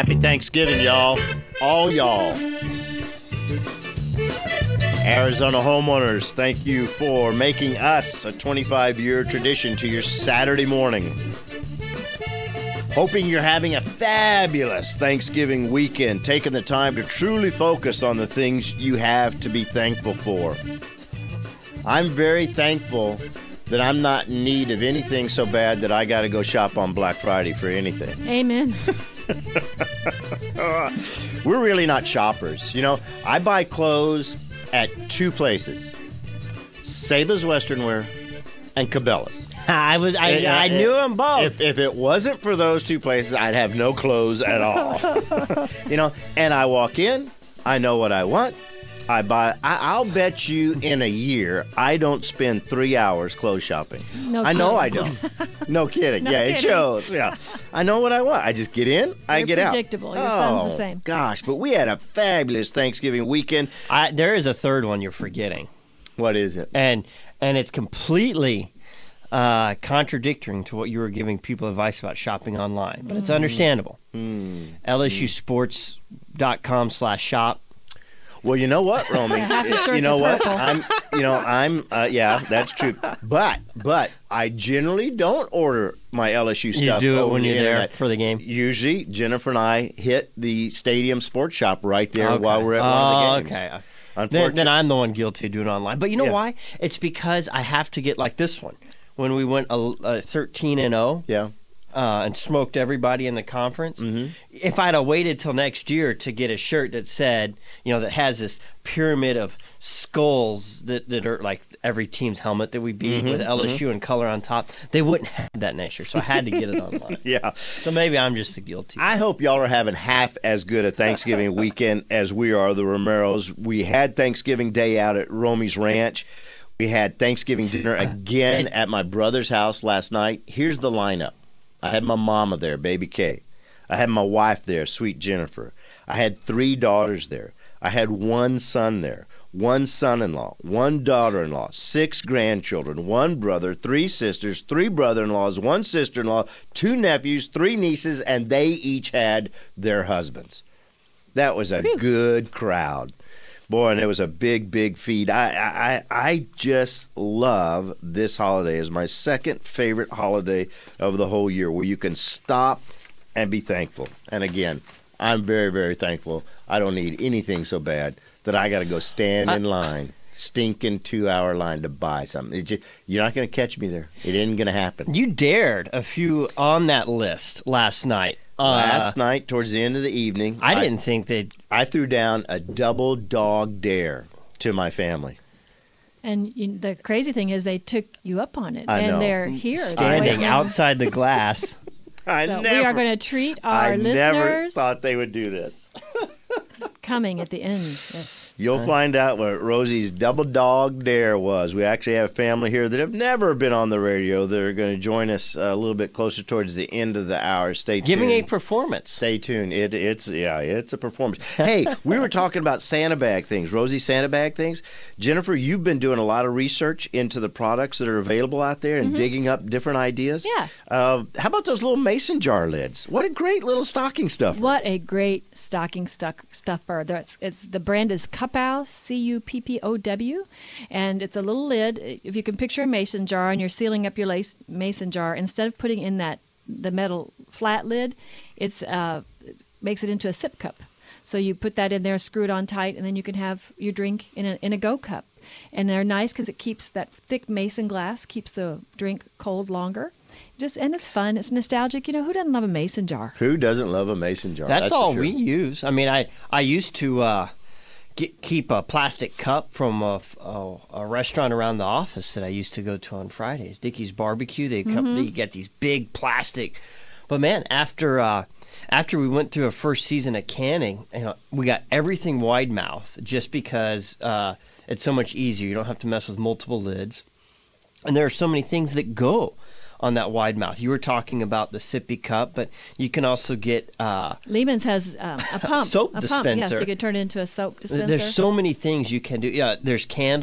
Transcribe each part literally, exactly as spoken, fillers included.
Happy Thanksgiving, y'all. All y'all. Arizona homeowners, thank you for making us a twenty-five-year tradition to your Saturday morning. Hoping you're having a fabulous Thanksgiving weekend, taking the time to truly focus on the things you have to be thankful for. I'm very thankful that I'm not in need of anything so bad that I got to go shop on Black Friday for anything. Amen. We're really not shoppers. You know, I buy clothes at two places, Saba's Western Wear and Cabela's. I was I, Uh, I knew them both. If, if it wasn't for those two places, I'd have no clothes at all. You know, and I walk in, I know what I want. I buy. I, I'll bet you in a year I don't spend three hours clothes shopping. No I know kidding. I don't. No kidding. No yeah, it kidding. shows. Yeah, I know what I want. I just get in, I You're get out. predictable. Your son's the Oh, same. Gosh, but we had a fabulous Thanksgiving weekend. I, there is a third one you're forgetting, What is it? and and it's completely uh, contradicting to what you were giving people advice about shopping online, but it's understandable. Hmm. L S U sports dot com slash shop. Well, you know what, Romy? Half his you shirts know are what? purple. I'm, you know, I'm, uh, yeah, that's true. But, but I generally don't order my L S U You stuff do it over when the you're there internet. for the game. Usually, Jennifer and I hit the stadium sports shop right there Okay. while we're at one oh, of the games. okay. Then, Unfortunately, then I'm the one guilty of doing it online. But you know Yeah. why? It's because I have to get like this one. When we went a, a thirteen and oh yeah. uh, and smoked everybody in the conference, Mhm. if I'd have waited till next year to get a shirt that said, you know, that has this pyramid of skulls that, that are like every team's helmet that we beat Mhm, with L S U and color on top, they wouldn't have that next year. So I had to get it online. Yeah. So maybe I'm just the guilty. I hope y'all are having half as good a Thanksgiving weekend as we are, the Romeros. We had Thanksgiving Day out at Romy's Ranch. We had Thanksgiving dinner again at my brother's house last night. Here's the lineup. I had my mama there, baby Kay. I had my wife there, sweet Jennifer. I had three daughters there. I had one son there, one son-in-law, one daughter-in-law, six grandchildren, one brother, three sisters, three brother-in-laws, one sister-in-law, two nephews, three nieces, and they each had their husbands. That was a good crowd. Boy, and it was a big, big feed. I, I, I just love this holiday. It's my second favorite holiday of the whole year, where you can stop and be thankful. And again, I'm very, very thankful. I don't need anything so bad that I got to go stand in line, stinking two-hour line to buy something. It just, you're not going to catch me there. It ain't going to happen. You dared a few on that list last night. Last Uh, night, towards the end of the evening, I didn't think that. I threw down a double dog dare to my family. And you, the crazy thing is they took you up on it. I and know. they're here. They're Standing waiting. outside the glass. I So never, we are going to treat our I never listeners thought they would do this. coming at the end. Yes. You'll find out what Rosie's double dog dare was. We actually have a family here that have never been on the radio that are going to join us a little bit closer towards the end of the hour. Stay tuned. Giving a performance. Stay tuned. It, it's yeah, it's a performance. Hey, we were talking about Santa bag things, Rosie Santa bag things. Jennifer, you've been doing a lot of research into the products that are available out there and digging up different ideas. Yeah. Uh, how about those little mason jar lids? What a great little stocking stuffer. What a great stocking stuck stuffer. That's, it's, the brand is Cuppow, C U P P O W, and it's a little lid. If you can picture a mason jar and you're sealing up your lace, mason jar, instead of putting in that the metal flat lid, it's uh, it makes it into a sip cup. So you put that in there, screw it on tight, and then you can have your drink in a in a go cup. And they're nice because it keeps that thick mason glass, keeps the drink cold longer. Just and it's fun. It's nostalgic. You know, who doesn't love a mason jar? Who doesn't love a mason jar? That's, for all sure. we use. I mean, I, I used to uh, get, keep a plastic cup from a, a, a restaurant around the office that I used to go to on Fridays, Dickie's Barbecue. They come, they get these big plastic. But man, after uh, after we went through a first season of canning, you know, we got everything wide mouth just because uh, it's so much easier. You don't have to mess with multiple lids, and there are so many things that go on that wide mouth. You were talking about the sippy cup, but you can also get uh, Lehman's has um, a pump. Soap a pump, yes, dispenser. you could turn it into a soap dispenser. There's so many things you can do. Yeah, there's candle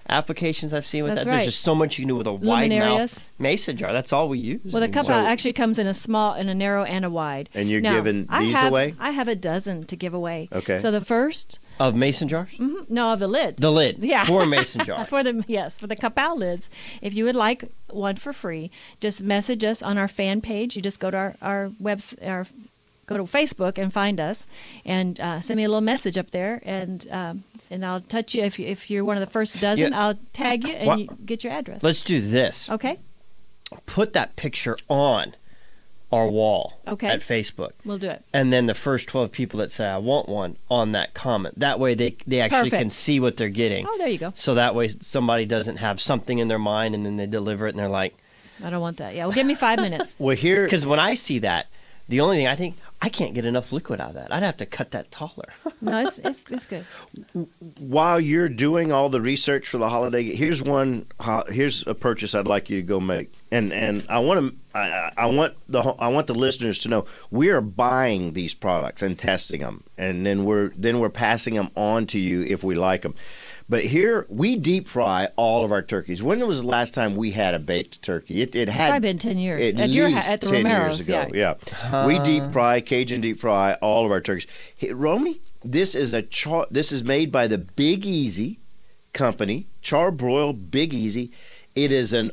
applications I've seen with That's that. right. There's just so much you can do with a wide Luminarias. mouth mason jar. That's all we use. Well, the cup So- out actually comes in a small, in a narrow, and a wide. And you're Now, giving I these have, away? I have a dozen to give away. Okay. So the first, Of mason jars? mhm, no, of the lid. The lid. Yeah. For a mason jar. for the yes, for the cup out lids. If you would like one for free, just message us on our fan page. You just go to our our webs our go to Facebook and find us, and uh, send me a little message up there, and um, and I'll touch you if you, if you're one of the first dozen. Yeah. I'll tag you and Wha- you get your address. Let's do this. Okay, Put that picture on our wall Okay. at Facebook. we'll do it. And then the first twelve people that say, I want one, on that comment. That way they, they actually Perfect. can see what they're getting. Oh, there you go. So that way somebody doesn't have something in their mind and then they deliver it and they're like, I don't want that. Yeah, well, give me five minutes. Well, here, because when I see that, the only thing I think, I can't get enough liquid out of that. I'd have to cut that taller. No, it's it's, it's good. while you're doing all the research for the holiday, here's one. ho- Here's a purchase I'd like you to go make, and and I want to. I, I want the ho- I want the listeners to know we are buying these products and testing them, and then we're then we're passing them on to you if we like them. But here we deep fry all of our turkeys. When was the last time we had a baked turkey? It, it It's had probably been ten years at, at your least ha- at the ten Romero's. years ago. Yeah. Yeah, we deep fry, Cajun deep fry all of our turkeys. Hey, Romy, this is a char- This is made by the Big Easy company, Char-Broil Big Easy. It is an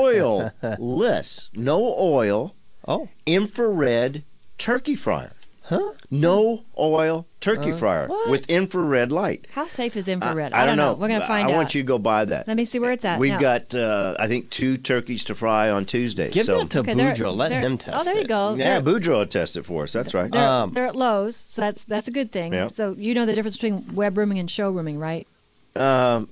oil-less, no oil, Oh, infrared turkey fryer. huh? No oil turkey Uh, fryer what? with infrared light. How safe is infrared? I, I don't know. We're gonna find I out. want you to go buy that. Let me see where it's at. We've now. got, uh, I think, two turkeys to fry on Tuesday. Give so, that to Okay, they're- Boudreaux. Let they're- him test Oh, there you it. go. yeah, They're- Boudreaux will test it for us. That's right. They're, Um, they're at Lowe's, so that's that's a good thing. Yeah. So you know the difference between web rooming and showrooming, right? Um,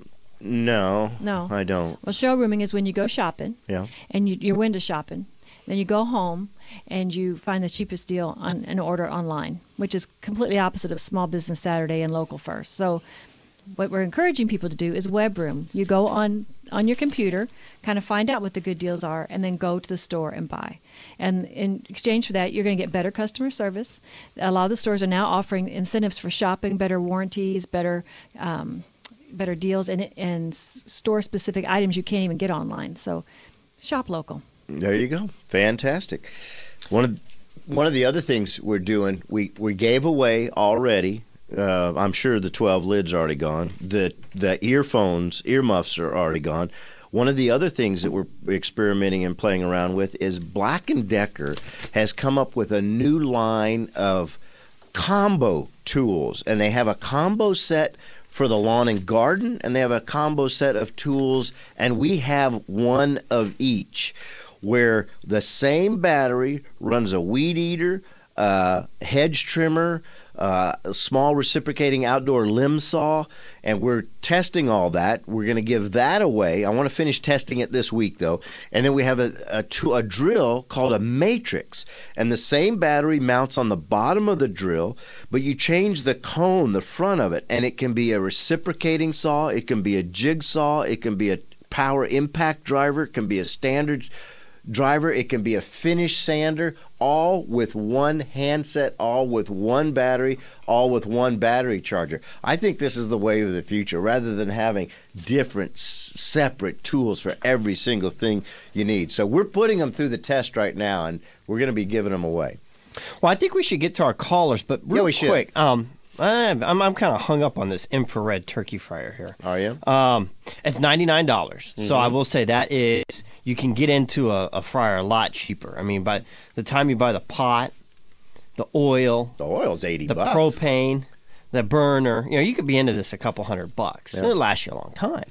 no, No. I don't. Well, showrooming is when you go shopping Yeah. and you, you're window shopping. Then you go home and you find the cheapest deal on an order online, which is completely opposite of Small Business Saturday and Local First. So what we're encouraging people to do is web room. You go on on your computer, kind of find out what the good deals are, and then go to the store and buy. And in exchange for that, you're going to get better customer service. A lot of the stores are now offering incentives for shopping, better warranties, better um, better deals, and and store specific items you can't even get online. So shop local. There you go. Fantastic. One of one of the other things we're doing, we we gave away already. Uh, I'm sure the twelve lids are already gone. The the earphones, earmuffs are already gone. One of the other things that we're experimenting and playing around with is Black and Decker has come up with a new line of combo tools, and they have a combo set for the lawn and garden, and they have a combo set of tools, and we have one of each, where the same battery runs a weed eater, uh, hedge trimmer, uh, a small reciprocating outdoor limb saw, and we're testing all that. We're going to give that away. I want to finish testing it this week, though. And then we have a, a, tool, a drill called a Matrix, and the same battery mounts on the bottom of the drill, but you change the cone, the front of it, and it can be a reciprocating saw, it can be a jigsaw, it can be a power impact driver, it can be a standard driver, it can be a finish sander, all with one handset, all with one battery, all with one battery charger. I think this is the way of the future, rather than having different s- separate tools for every single thing you need. So we're putting them through the test right now, and we're going to be giving them away. Well, I think we should get to our callers, but real Yeah, we should. quick, um, I'm I'm, I'm kind of hung up on this infrared turkey fryer here. Are you? Um, it's ninety-nine dollars. So I Mhm. will say that is, you can get into a, a fryer a lot cheaper. I mean, by the time you buy the pot, the oil, The oil's eighty the bucks. propane, the burner, you know, you could be into this a couple hundred bucks. Yeah. And it'll last you a long time.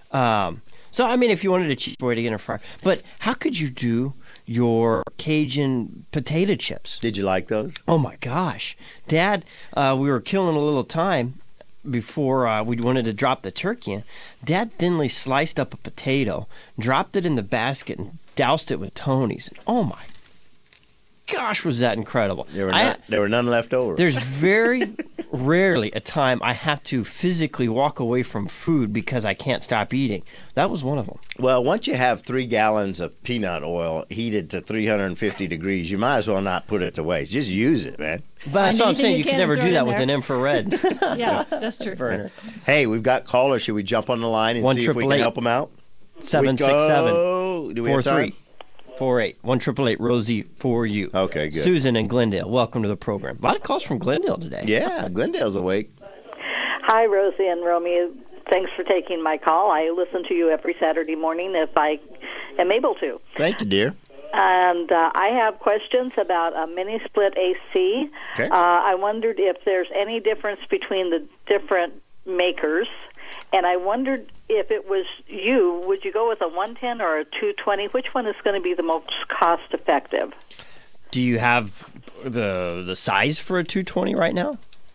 Um, so, I mean, if you wanted a cheap way to get a fryer. But how could you do your Cajun potato chips? Did you like those? Oh my gosh, Dad, uh, we were killing a little time before uh, we wanted to drop the turkey in. Dad thinly sliced up a potato, dropped it in the basket, and doused it with Tony's. Oh my gosh, was that incredible. There were, I- none, there were none left over. There's very rarely a time I have to physically walk away from food because I can't stop eating. That was one of them. Well, once you have three gallons of peanut oil heated to three hundred fifty degrees, you might as well not put it to waste. Just use it, man. But that's what I'm anything saying. you You can can, never throw do it that in with there. an infrared Yeah, that's true. burner. Hey, we've got callers. Should we jump on the line and One see if we triple can eight. help them out? Seven We six seven go- Do we four have time? three four eight one triple eight Rosie for you. Okay, good. Susan in Glendale, welcome to the program. A lot of calls from Glendale today. Yeah, Glendale's awake. Hi, Rosie and Romeo. Thanks for taking my call. I listen to you every Saturday morning if I am able to. Thank you, dear. And uh, I have questions about a mini split A C. Okay. Uh, I wondered if there's any difference between the different makers. And I wondered if it was you, would you go with a one ten or a two twenty? Which one is going to be the most cost effective? Do you have the the size for a two twenty right now?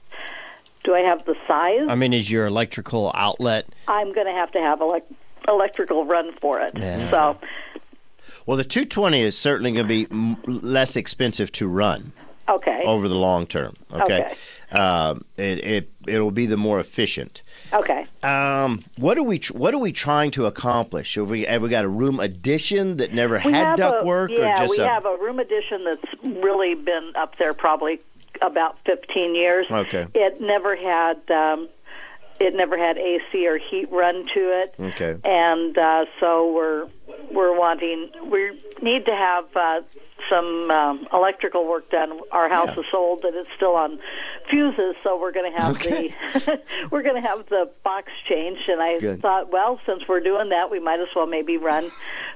Do I have the size? I mean, is your electrical outlet? I'm going to have to have elect- electrical run for it. Yeah. So, Well, the two twenty is certainly going to be m- less expensive to run okay. over the long term. Okay. Okay. Um, it, it it'll be the more efficient. Okay. Um, what are we tr- What are we trying to accomplish? Have we have we got a room addition that never We had have ductwork, a, yeah, or just we a, have a room addition that's really been up there probably about fifteen years. Okay. It never had um, it never had A C or heat run to it. Okay. And uh, so we're we're wanting we need to have uh, some um, electrical work done. Our house Yeah. is sold and it's still on fuses, so we're going to have Okay. the we're going to have the box changed. And I Good. thought, well, since we're doing that, we might as well maybe run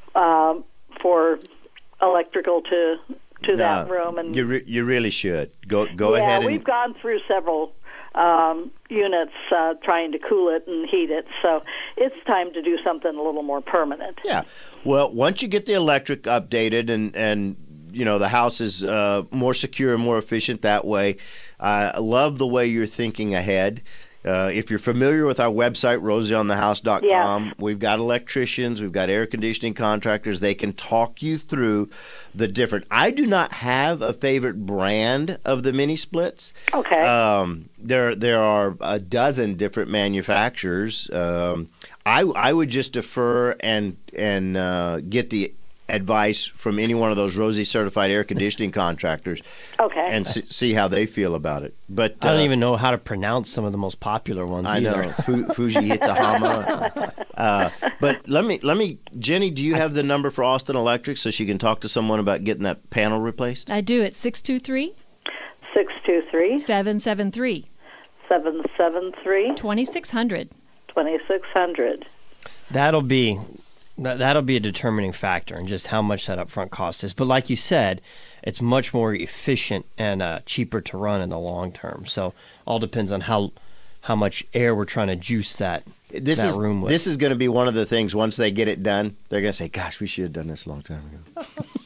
um, for electrical to to that No, room. And you re- you really should go go yeah, ahead and we've gone through several um, units uh, trying to cool it and heat it, so it's time to do something a little more permanent. Yeah. Well, once you get the electric updated and, and you know, the house is uh, more secure and more efficient that way, I love the way you're thinking ahead. Uh, if you're familiar with our website, rosie on the house dot com, Yes. we've got electricians, we've got air conditioning contractors. They can talk you through the different. I do not have a favorite brand of the mini splits. Okay. Um, there there are a dozen different manufacturers. Um, I I would just defer and and uh, get the advice from any one of those Rosie certified air conditioning contractors okay. and s- see how they feel about it. But I don't uh, even know how to pronounce some of the most popular ones I either. know Fu- Fuji Hitahama. uh, but let me let me Jenny, do you have the number for Austin Electric so she can talk to someone about getting that panel replaced? I do. It's six two three, six two three, seven seven three, seven seven three, twenty-six hundred. twenty-six hundred. That'll be that, that'll be a determining factor in just how much that upfront cost is. But like you said, it's much more efficient and uh, cheaper to run in the long term. So all depends on how how much air we're trying to juice that This that is room with. this is going to be one of the things. Once they get it done, they're going to say, "Gosh, we should have done this a long time ago."